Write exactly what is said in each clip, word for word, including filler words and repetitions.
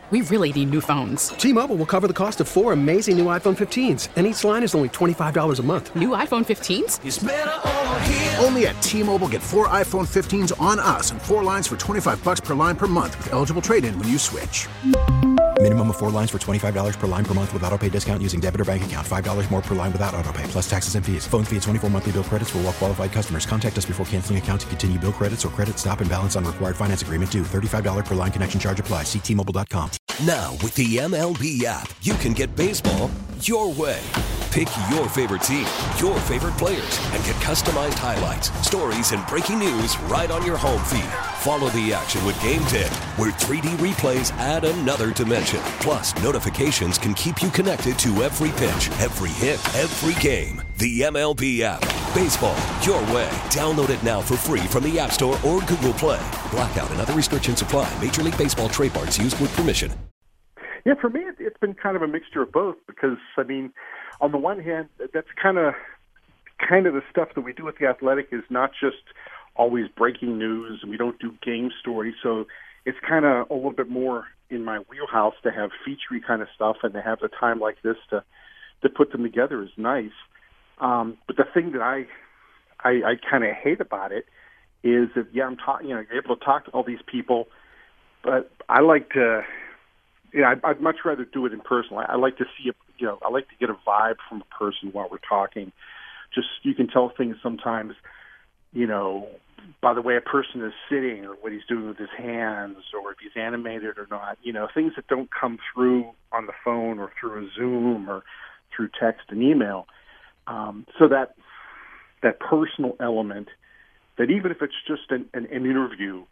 We really need new phones. T-Mobile will cover the cost of four amazing new iPhone fifteens, and each line is only twenty-five dollars a month. New iPhone fifteens? It's better over here. Only at T-Mobile, get four iPhone fifteens on us and four lines for twenty-five dollars per line per month with eligible trade-in when you switch. Minimum of four lines for twenty-five dollars per line per month with autopay discount using debit or bank account. five dollars more per line without autopay, plus taxes and fees. Phone fee at twenty-four monthly bill credits for well-qualified customers. Contact us before canceling account to continue bill credits or credit stop and balance on required finance agreement due. thirty-five dollars per line connection charge applies. See T Mobile dot com. Now, with the M L B app, you can get baseball your way. Pick your favorite team, your favorite players, and get customized highlights, stories, and breaking news right on your home feed. Follow the action with Game Day, where three D replays add another dimension. Plus, notifications can keep you connected to every pitch, every hit, every game. The M L B app. Baseball your way. Download it now for free from the App Store or Google Play. Blackout and other restrictions apply. Major League Baseball trademarks used with permission. Yeah, for me, it's been kind of a mixture of both because, I mean, on the one hand, that's kind of kind of the stuff that we do at The Athletic is not just always breaking news, and we don't do game stories, so it's kind of a little bit more in my wheelhouse to have featurey kind of stuff, and to have a time like this to to put them together is nice. Um, but the thing that I I, I kind of hate about it is that, yeah, I'm talking, you know, you're able to talk to all these people, but I like to... Yeah, I'd, I'd much rather do it in person. I, I like to see, a, you know, I like to get a vibe from a person while we're talking. Just you can tell things sometimes, you know, by the way a person is sitting or what he's doing with his hands or if he's animated or not. You know, things that don't come through on the phone or through a Zoom or through text and email. Um, so that that personal element, that even if it's just an, an, an interview.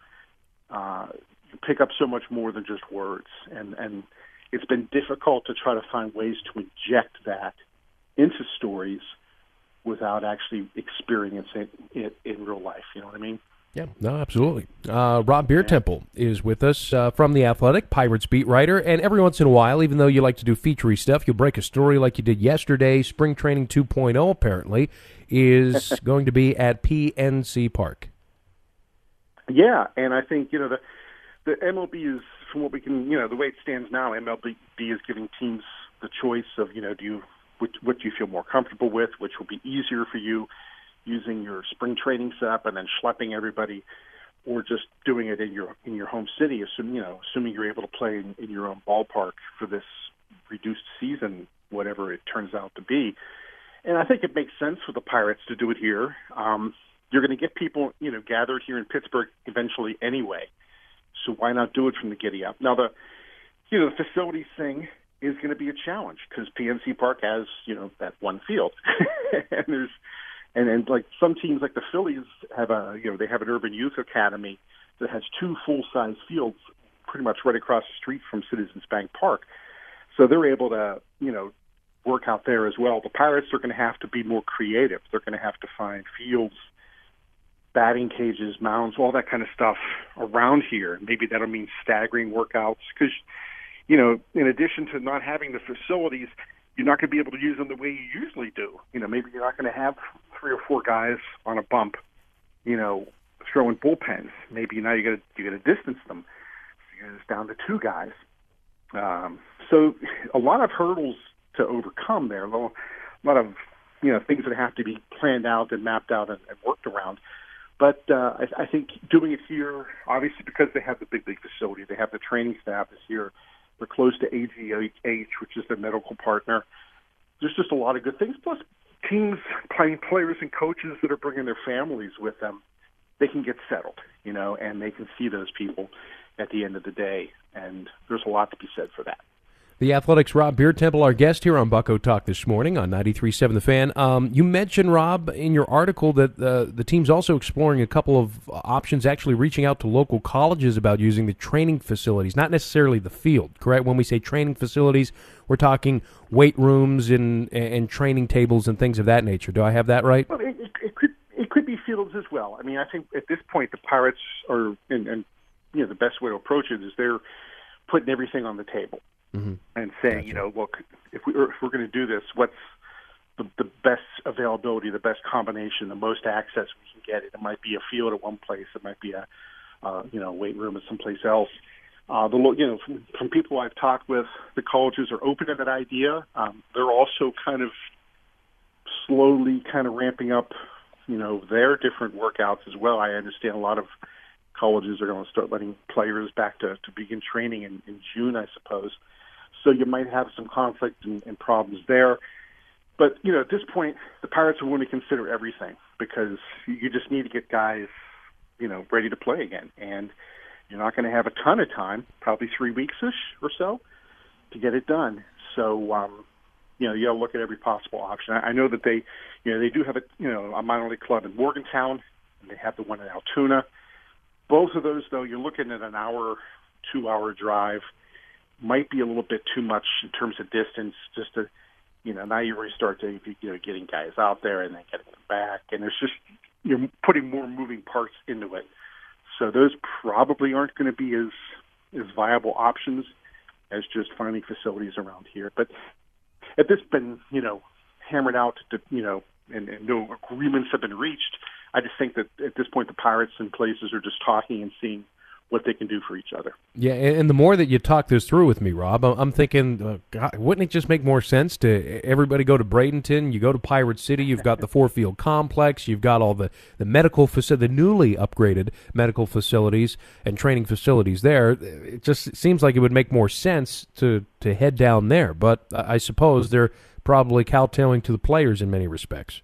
Uh, You pick up so much more than just words, and and it's been difficult to try to find ways to inject that into stories without actually experiencing it in real life. You know what I mean? Yeah, no, absolutely. Uh, Rob Biertemple is with us uh, from The Athletic, Pirates beat writer, and every once in a while, even though you like to do featurey stuff, you'll break a story like you did yesterday. Spring Training two point oh, apparently, is going to be at P N C Park. Yeah, and I think, you know, the The M L B is, from what we can, you know, the way it stands now, M L B is giving teams the choice of, you know, do you, what, what do you feel more comfortable with, which will be easier for you using your spring training setup and then schlepping everybody, or just doing it in your in your home city, assuming, you know, assuming you're able to play in, in your own ballpark for this reduced season, whatever it turns out to be. And I think it makes sense for the Pirates to do it here. Um, you're going to get people, you know, gathered here in Pittsburgh eventually anyway. So why not do it from the giddy up? Now, the you know the facilities thing is going to be a challenge because P N C Park has, you know, that one field, and there's and and like some teams like the Phillies have a you know they have an urban youth academy that has two full size fields pretty much right across the street from Citizens Bank Park, so they're able to you know work out there as well. The Pirates are going to have to be more creative. They're going to have to find fields, batting cages, mounds, all that kind of stuff around here. Maybe that'll mean staggering workouts because, you know, in addition to not having the facilities, you're not going to be able to use them the way you usually do. You know, maybe you're not going to have three or four guys on a bump, you know, throwing bullpens. Maybe now you got to you got to distance them. So you're just down to two guys. Um, so a lot of hurdles to overcome there. A lot of you know things that have to be planned out and mapped out and, and worked around. But uh, I, I think doing it here, obviously because they have the big league facility, they have the training staff is here. They're close to A G H, which is their medical partner. There's just a lot of good things. Plus, teams, playing players and coaches that are bringing their families with them, they can get settled, you know, and they can see those people at the end of the day. And there's a lot to be said for that. The Athletic's Rob Biertemple, our guest here on Bucko Talk this morning on ninety-three point seven The Fan. Um, you mentioned, Rob, in your article that uh, the team's also exploring a couple of options, actually reaching out to local colleges about using the training facilities, not necessarily the field, correct? When we say training facilities, we're talking weight rooms and, and training tables and things of that nature. Do I have that right? Well, it, it, it could it could be fields as well. I mean, I think at this point the Pirates are, and, and you know, the best way to approach it is they're putting everything on the table. Mm-hmm. And saying, gotcha. you know, look, if, we, if we're going to do this, what's the, the best availability, the best combination, the most access we can get? It might be a field at one place. It might be a, uh, you know, weight room at someplace else. Uh, the you know from, from people I've talked with, the colleges are open to that idea. Um, they're also kind of slowly kind of ramping up, you know, their different workouts as well. I understand a lot of colleges are going to start letting players back to, to begin training in, in June, I suppose. So you might have some conflict and, and problems there. But, you know, at this point, the Pirates will want to consider everything because you just need to get guys, you know, ready to play again. And you're not going to have a ton of time, probably three weeks-ish or so, to get it done. So, um, you know, you got to look at every possible option. I, I know that they, you know, they do have a, you know, a minor league club in Morgantown, and they have the one in Altoona. Both of those, though, you're looking at an hour, two-hour drive. Might be a little bit too much in terms of distance. Just to, you know, now you really start to, you know, getting guys out there and then getting them back, and there's just you're putting more moving parts into it. So those probably aren't going to be as as viable options as just finding facilities around here. But if this been, you know, hammered out, to, you know, and, and no agreements have been reached, I just think that at this point the Pirates and places are just talking and seeing what they can do for each other. Yeah, and the more that you talk this through with me, Rob, I'm thinking, uh, God, wouldn't it just make more sense to everybody go to Bradenton? You go to Pirate City, you've got the four-field complex, you've got all the, the medical facility, the newly upgraded medical facilities and training facilities there. It just seems like it would make more sense to, to head down there, but I suppose they're probably kowtowing to the players in many respects.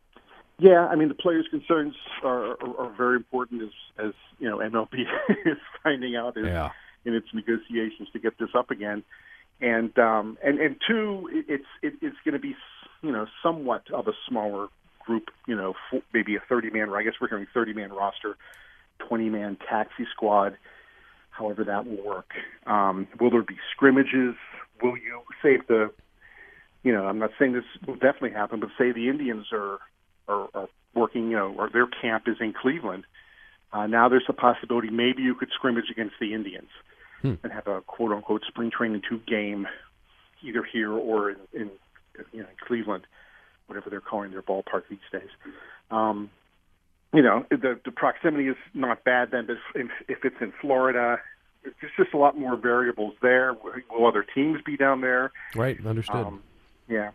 Yeah, I mean, the players' concerns are, are, are very important as, as, you know, M L B is finding out is, yeah. in its negotiations to get this up again. And, um, and, and two, it's, it, it's going to be, you know, somewhat of a smaller group, you know, maybe a thirty-man, I guess we're hearing thirty-man roster, twenty-man taxi squad, however that will work. Um, will there be scrimmages? Will you, say if the, you know, I'm not saying this will definitely happen, but say the Indians are, Are, are working, you know, or their camp is in Cleveland. Uh, now there's a possibility maybe you could scrimmage against the Indians hmm. and have a quote-unquote spring training two game, either here or in, in you know in Cleveland, whatever they're calling their ballpark these days. Um, you know, the the proximity is not bad then, but if, if it's in Florida, there's just a lot more variables there. Will other teams be down there? Right, understood. Um, yeah.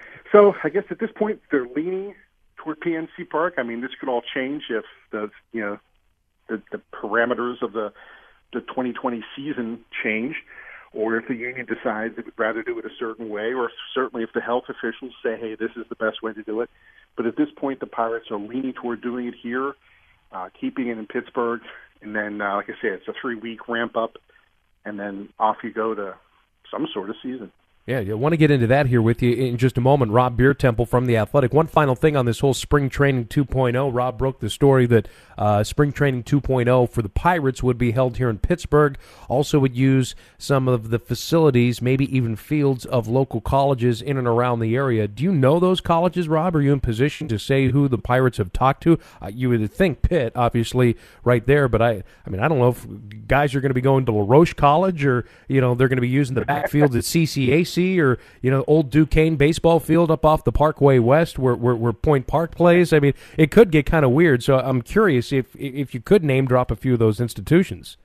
So I guess at this point they're leaning toward P N C Park. I mean, this could all change if the you know the, the parameters of the the twenty twenty season change, or if the union decides it would rather do it a certain way, or certainly if the health officials say, hey, this is the best way to do it. But at this point, the Pirates are leaning toward doing it here, uh, keeping it in Pittsburgh, and then, uh, like I said, it's a three-week ramp-up, and then off you go to some sort of season. Yeah, I want to get into that here with you in just a moment. Rob Biertempel from The Athletic. One final thing on this whole Spring Training two point oh. Rob broke the story that uh, Spring Training two point oh for the Pirates would be held here in Pittsburgh. Also would use some of the facilities, maybe even fields of local colleges in and around the area. Do you know those colleges, Rob? Are you in position to say who the Pirates have talked to? Uh, you would think Pitt, obviously, right there. But I, I mean, I don't know if guys are going to be going to LaRoche College or, you know, they're going to be using the backfields at C C A C. Or, you know, old Duquesne baseball field up off the Parkway West where, where, where Point Park plays. I mean, it could get kind of weird. So I'm curious if if you could name drop a few of those institutions.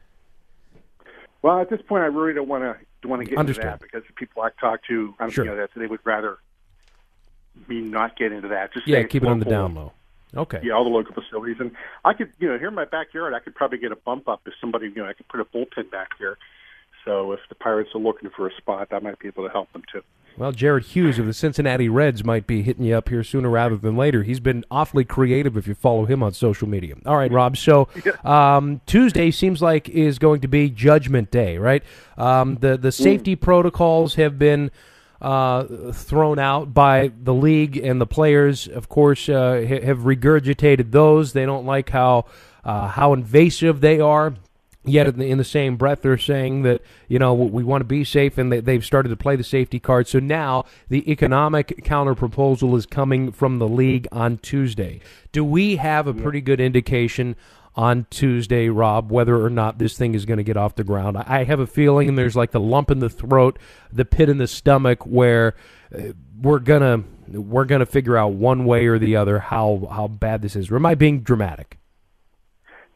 Well, at this point, I really don't want to want to get Understood. into that because the people I've talked to, I'm Sure. you know, that they would rather me not get into that. Just Yeah, say keep it on the local, down low. Okay. Yeah, all the local facilities. And I could, you know, here in my backyard, I could probably get a bump up if somebody, you know, I could put a bullpen back here. So if the Pirates are looking for a spot, I might be able to help them too. Well, Jared Hughes of the Cincinnati Reds might be hitting you up here sooner rather than later. He's been awfully creative if you follow him on social media. All right, Rob, so um, Tuesday seems like is going to be Judgment Day, right? Um, the, the safety mm. protocols have been uh, thrown out by the league, and the players, of course, uh, ha- have regurgitated those. They don't like how uh, how invasive they are. Yet in the, in the same breath, they're saying that, you know, we want to be safe, and they, they've started to play the safety card. So now the economic counterproposal is coming from the league on Tuesday. Do we have a pretty good indication on Tuesday, Rob, whether or not this thing is going to get off the ground? I have a feeling there's like the lump in the throat, the pit in the stomach, where uh, we're gonna we're gonna figure out one way or the other how how bad this is. Or am I being dramatic?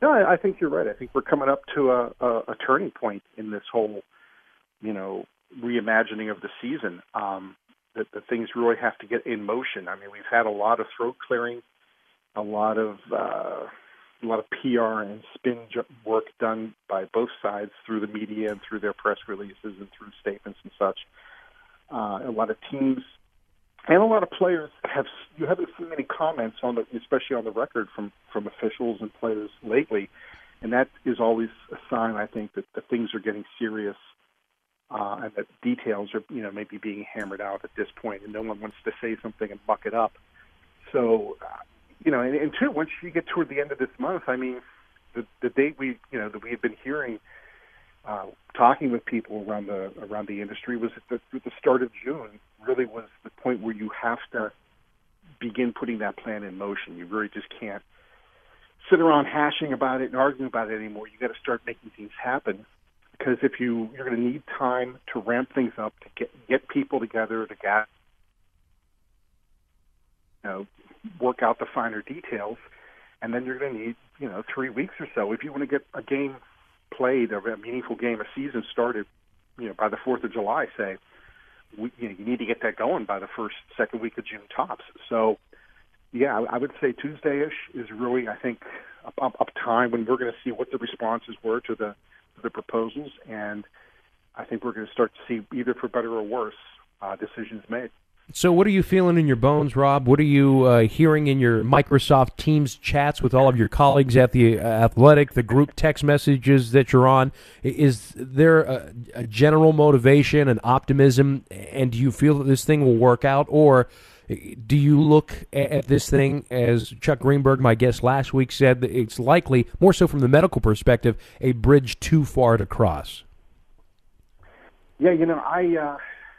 No, I, I think you're right. I think we're coming up to a, a, a turning point in this whole, you know, reimagining of the season. Um, that the things really have to get in motion. I mean, we've had a lot of throat clearing, a lot of uh, a lot of P R and spin work done by both sides through the media and through their press releases and through statements and such. Uh, a lot of teams and a lot of players have. You haven't seen many comments on the, especially on the record from from officials and players lately, and that is always a sign, I think, that the things are getting serious. Uh, and that details are, you know, maybe being hammered out at this point, and no one wants to say something and buck it up. So, uh, you know, and, and two, once you get toward the end of this month, I mean, the, the date we, you know, that we have been hearing, uh, talking with people around the around the industry was at the, at the start of June. Really was the point where you have to begin putting that plan in motion. You really just can't sit around hashing about it and arguing about it anymore. You got to start making things happen. Because if you you're going to need time to ramp things up, to get get people together, to get, you know, work out the finer details, and then you're going to need, you know, three weeks or so if you want to get a game played, or a meaningful game, a season started, you know, by the Fourth of July. Say, we, you know, you need to get that going by the first second week of June tops. So, yeah, I, I would say Tuesday-ish is really, I think, up, up, up time when we're going to see what the responses were to the the proposals, and I think we're going to start to see, either for better or worse, uh, decisions made. So what are you feeling in your bones, Rob? What are you uh, hearing in your Microsoft Teams chats with all of your colleagues at the uh, Athletic, the group text messages that you're on? Is there a, a general motivation and optimism, and do you feel that this thing will work out, or do you look at this thing, as Chuck Greenberg, my guest last week, said, that it's likely, more so from the medical perspective, a bridge too far to cross? Yeah, you know, I, uh,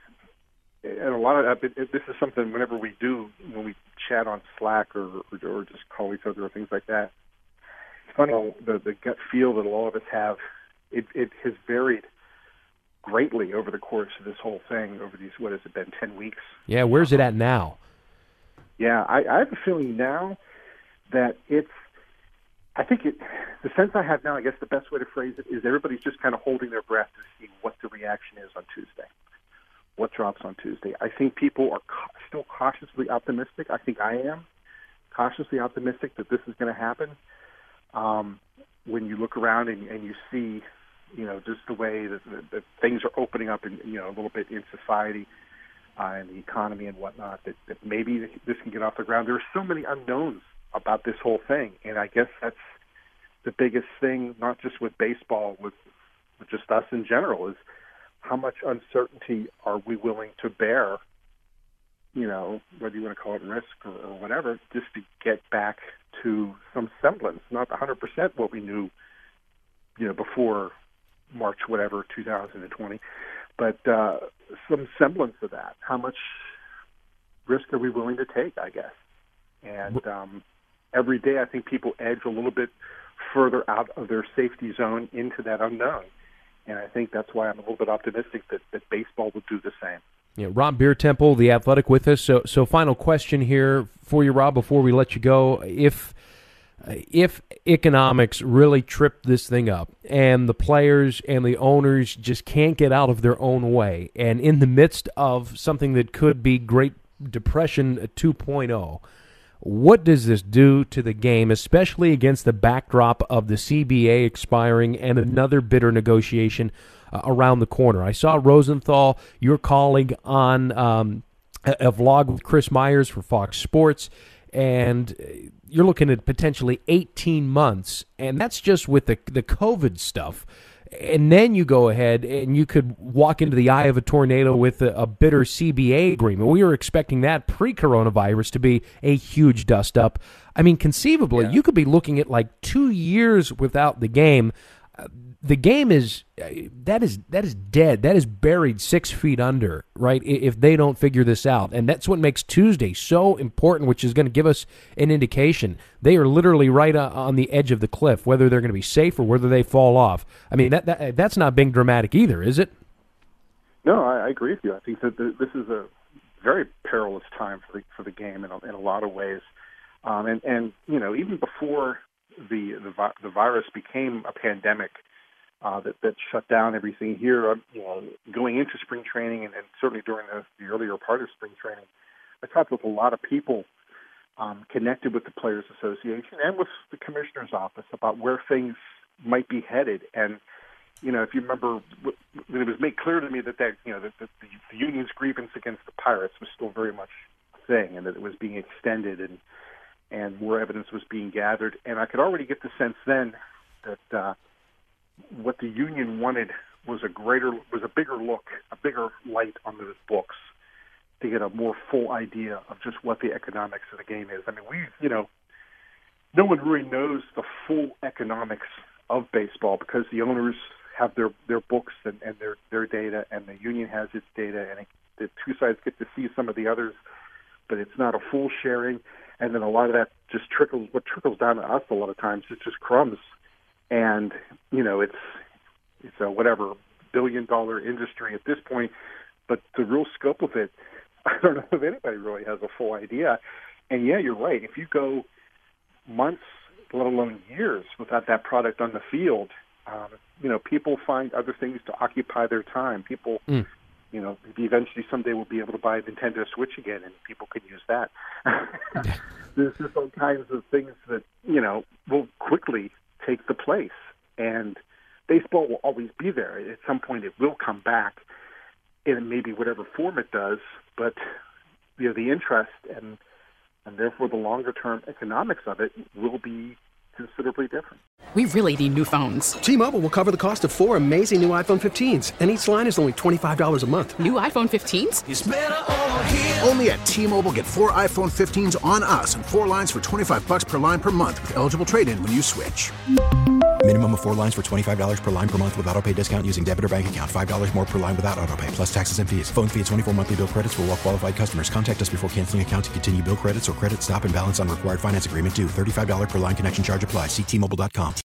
and a lot of, it, it, this is something whenever we do, when we chat on Slack or, or, or just call each other or things like that, it's funny, the, the gut feel that all of us have, it, it has varied greatly over the course of this whole thing, over these, what has it been, ten weeks? Yeah, where's it at now? Yeah, I, I have a feeling now that it's, I think it, the sense I have now, I guess the best way to phrase it is everybody's just kind of holding their breath to see what the reaction is on Tuesday, what drops on Tuesday. I think people are ca- still cautiously optimistic. I think I am cautiously optimistic that this is going to happen. Um, when you look around and, and you see, you know, just the way that, that, that things are opening up, in, you know, a little bit in society uh, and the economy and whatnot, that, that maybe this can get off the ground. There are so many unknowns about this whole thing, and I guess that's the biggest thing, not just with baseball, with, with just us in general, is how much uncertainty are we willing to bear, you know, whether you want to call it risk or, or whatever, just to get back to some semblance, not one hundred percent what we knew, you know, before March, whatever, two thousand twenty, but uh, some semblance of that. How much risk are we willing to take, I guess? And um, every day I think people edge a little bit further out of their safety zone into that unknown. And I think that's why I'm a little bit optimistic that, that baseball will do the same. Yeah, Rob Biertempel, The Athletic, with us. So, so final question here for you, Rob, before we let you go. If if economics really trip this thing up and the players and the owners just can't get out of their own way, and in the midst of something that could be Great Depression two point oh, what does this do to the game, especially against the backdrop of the C B A expiring and another bitter negotiation uh, around the corner? I saw Rosenthal, your colleague, on um, a, a vlog with Chris Myers for Fox Sports, and you're looking at potentially eighteen months, and that's just with the the COVID stuff. And then you go ahead and you could walk into the eye of a tornado with a, a bitter C B A agreement. We were expecting that pre-coronavirus to be a huge dust-up. I mean, conceivably, yeah. you could be looking at like two years without the game. Uh, the game is uh, that is that is dead. That is buried six feet under, right? If they don't figure this out, and that's what makes Tuesday so important, which is going to give us an indication. They are literally right uh, on the edge of the cliff, whether they're going to be safe or whether they fall off. I mean, that, that that's not being dramatic either, is it? No, I, I agree with you. I think that the, this is a very perilous time for the for the game in a, in a lot of ways, um, and and you know even before the the, vi- the virus became a pandemic uh, that that shut down everything here. Uh, you know, going into spring training and, and certainly during the, the earlier part of spring training, I talked with a lot of people um, connected with the Players Association and with the Commissioner's Office about where things might be headed. And you know, if you remember, it was made clear to me that that you know that the, the union's grievance against the Pirates was still very much a thing, and that it was being extended, and and more evidence was being gathered. And I could already get the sense then that uh, what the union wanted was a greater, was a bigger look, a bigger light on those books to get a more full idea of just what the economics of the game is. I mean, we, you know, no one really knows the full economics of baseball because the owners have their, their books and, and their, their data, and the union has its data, and it, the two sides get to see some of the others, but it's not a full sharing. And then a lot of that just trickles, what trickles down to us a lot of times, it's just crumbs. And, you know, it's, it's a whatever billion dollar industry at this point, but the real scope of it, I don't know if anybody really has a full idea. And yeah, you're right. If you go months, let alone years, without that product on the field, um, you know, people find other things to occupy their time. People, mm. you know, eventually someday we'll be able to buy a Nintendo Switch again, and people can use that. There's just all kinds of things that, you know, will quickly take the place. And baseball will always be there. At some point it will come back in maybe whatever form it does, but, you know, the interest and and therefore the longer-term economics of it will be considerably different. We really need new phones. T-Mobile will cover the cost of four amazing new iPhone fifteens, and each line is only twenty-five dollars a month. New iPhone fifteens? It's better over here. Only at T-Mobile, get four iPhone fifteens on us and four lines for twenty-five bucks per line per month with eligible trade-in when you switch. Minimum of four lines for twenty-five dollars per line per month with autopay discount using debit or bank account. five dollars more per line without autopay, plus taxes and fees. Phone fee at twenty-four monthly bill credits for well-qualified customers. Contact us before canceling account to continue bill credits or credit stop and balance on required finance agreement due. thirty-five dollars per line connection charge applies. See T Mobile dot com.